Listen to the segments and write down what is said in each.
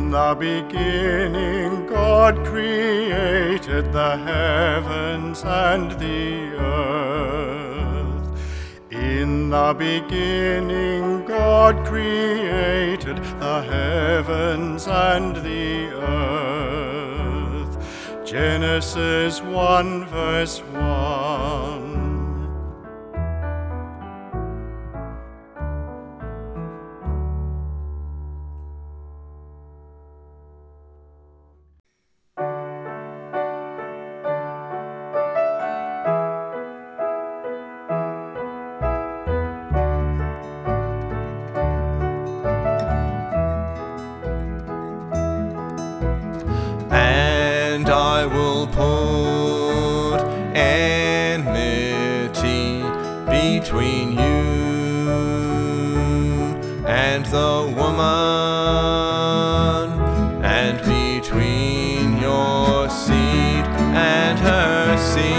In the beginning God created the heavens and the earth. In the beginning God created the heavens and the earth. Genesis 1 verse 1. And I will put enmity between you and the woman, and between your seed and her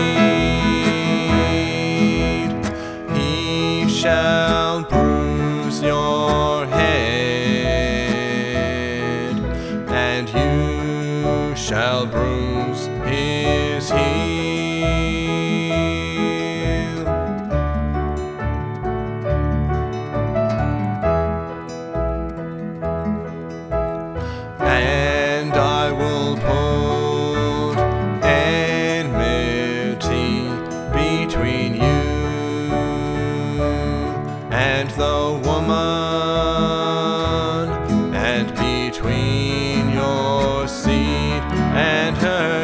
seed. He shall bruise your head, and you shall bruise his heel. And I will put enmity between you and the woman, and between your seed and her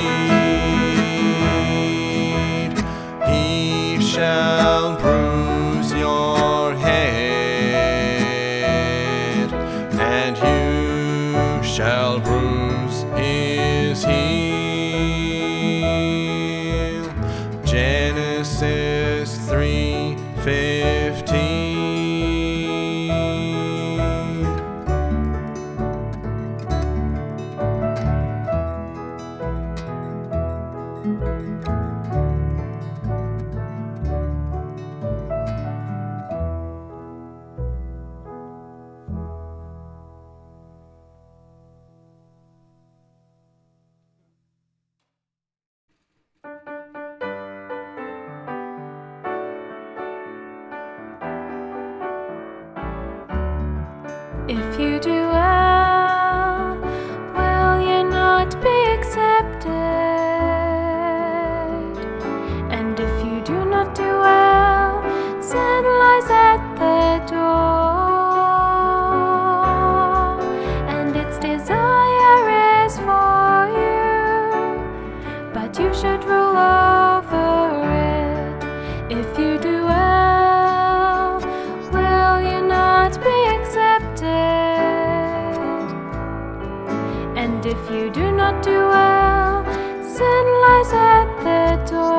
seed. He shall bruise your head, and you shall bruise his heel. Genesis 3:15. If you do well, will you not be accepted? And if you do not do well, sin lies at the door, and its desire is for you, but you should rule over it. If you do well, will you not be accepted? And if you do not do well, sin lies at the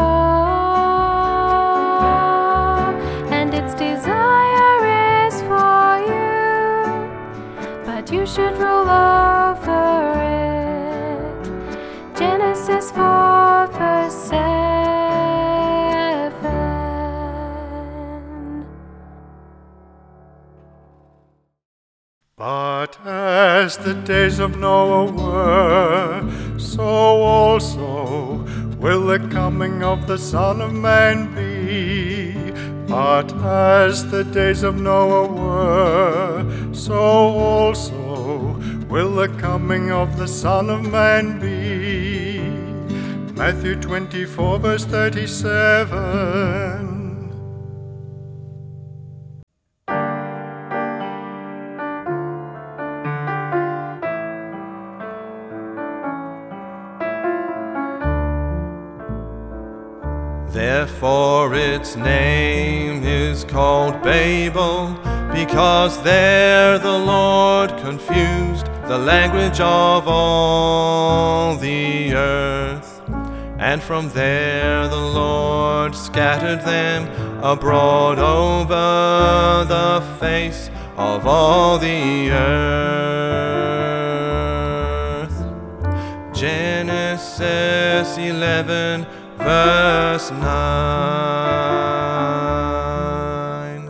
door, and its desire is for you, but you should rule over it. Genesis 4 verse 7. But as the days of Noah were, so also will the coming of the Son of Man be. But as the days of Noah were, so also will the coming of the Son of Man be. Matthew 24 verse 37. Therefore its name is called Babel, because there the Lord confused the language of all the earth. And from there the Lord scattered them abroad over the face of all the earth. Genesis 11 verse 9.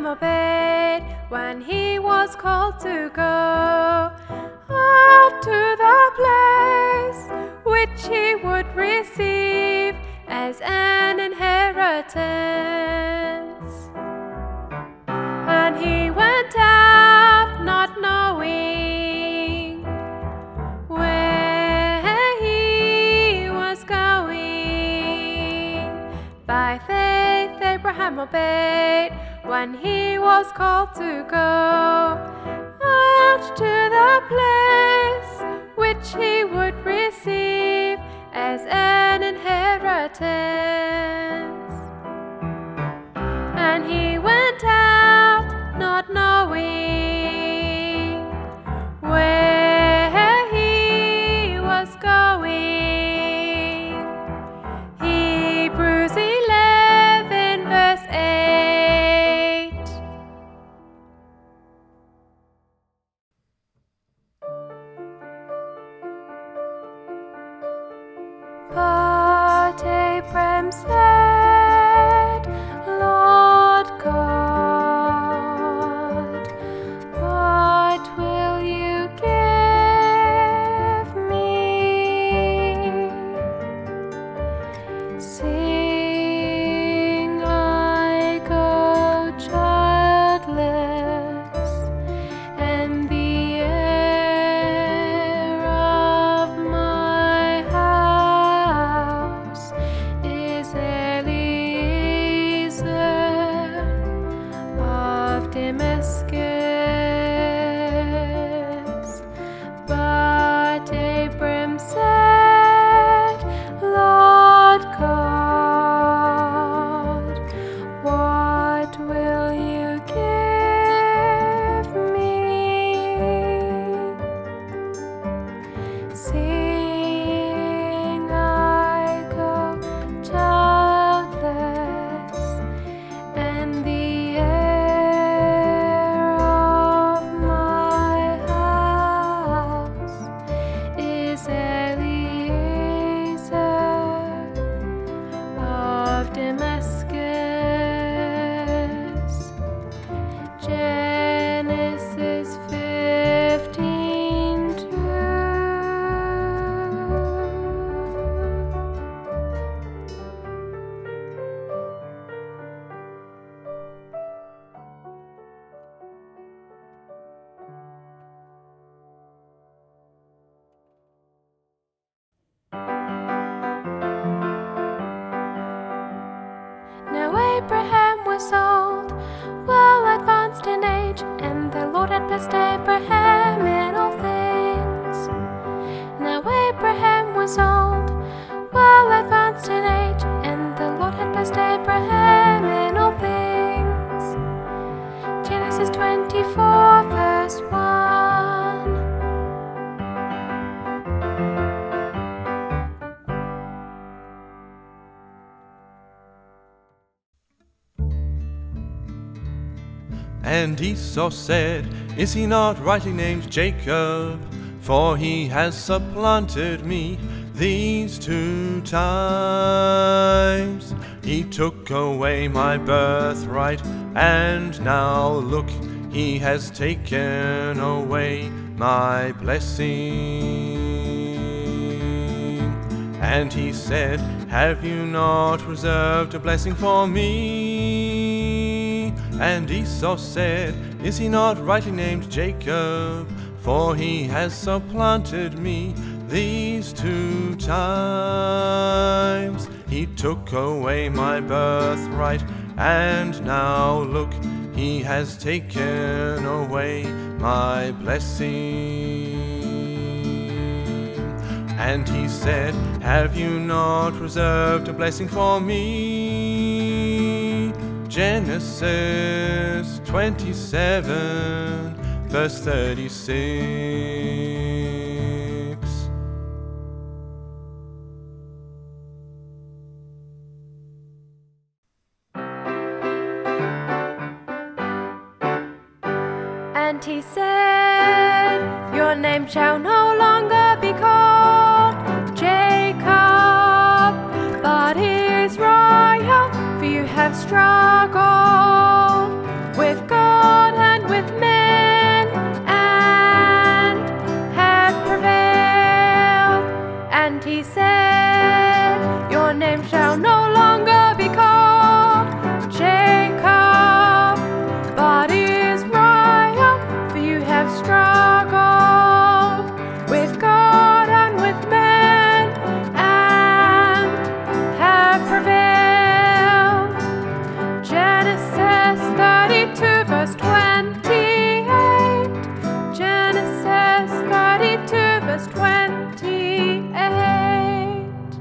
obeyed when he was called to go out to the place which he would receive as an inheritance. And he went out not knowing where he was going. By faith Abraham obeyed when he was called to go out to the place which he would receive as an inheritance. And he went out not knowing where he was going. Hebrews 11 verse 8. But Abram said, Lord God, what will you give me, seeing I go childless, and the heir of my house is Eliezer of Damascus. But Abram said, Lord God, what will you give me, seeing I go childless, and the heir of my house is Eliezer of Damascus. Genesis 15:2. Now Abraham was old, well advanced in age, and the Lord had blessed Abraham in all things. Now Abraham was old, well advanced in age, and the Lord had blessed Abraham in all things. Genesis 24 verse 1. And Esau said, Is he not rightly named Jacob? For he has supplanted me these 2 times. He took away my birthright, and now look, he has taken away my blessing. And he said, Have you not reserved a blessing for me? And Esau said, Is he not rightly named Jacob? For he has supplanted me these 2 times. He took away my birthright, and now look, he has taken away my blessing. And he said, Have you not reserved a blessing for me? Genesis 27 verse 36. And he said, Your name shall no longer be called Jacob, but Israel, for you have struggled with have struggled with God and with men and have prevailed. Genesis 32 verse 28. Genesis 32 verse 28.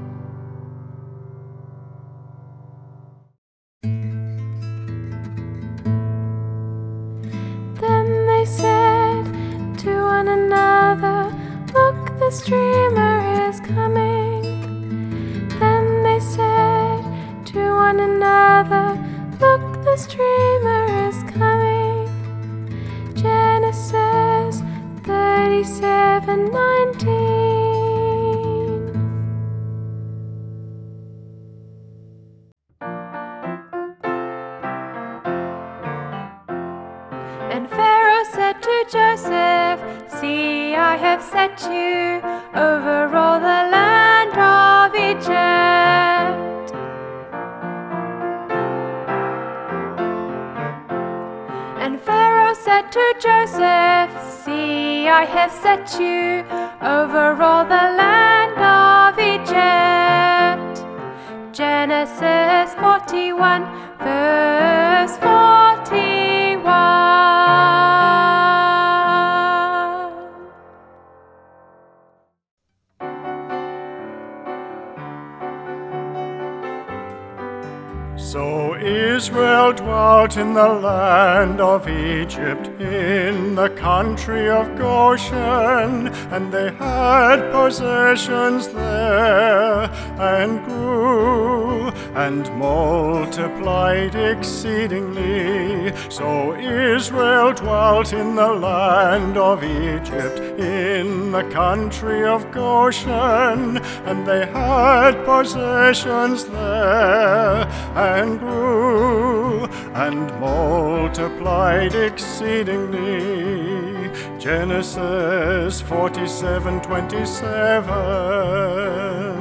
Then they said to one another, "Look, the streamer is coming." Then they said to one another, "Look, the streamer is coming." Genesis 37:19. And Pharaoh said to Joseph, "See, I have set you over all the land of Egypt." And Pharaoh said to Joseph, "See, I have set you over all the land of Egypt." Genesis 41 verse 41. So Israel dwelt in the land of Egypt, in the country of Goshen, and they had possessions there, and grew and multiplied exceedingly. So Israel dwelt in the land of Egypt, in the country of Goshen, and they had possessions there, and grew and multiplied exceedingly. Genesis 47:27.